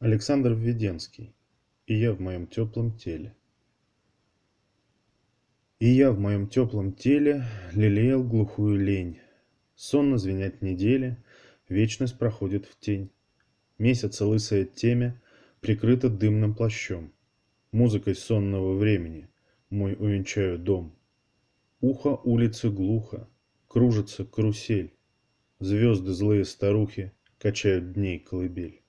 Александр Введенский. И я в моем теплом теле. И я в моем теплом теле лелеял глухую лень. Сонно звенят недели, вечность проходит в тень. Месяца лысое темя прикрыто дымным плащом. Музыкой сонного времени мой увенчаю дом. Ухо улицы глухо, кружится карусель. Звезды злые старухи качают дней колыбель.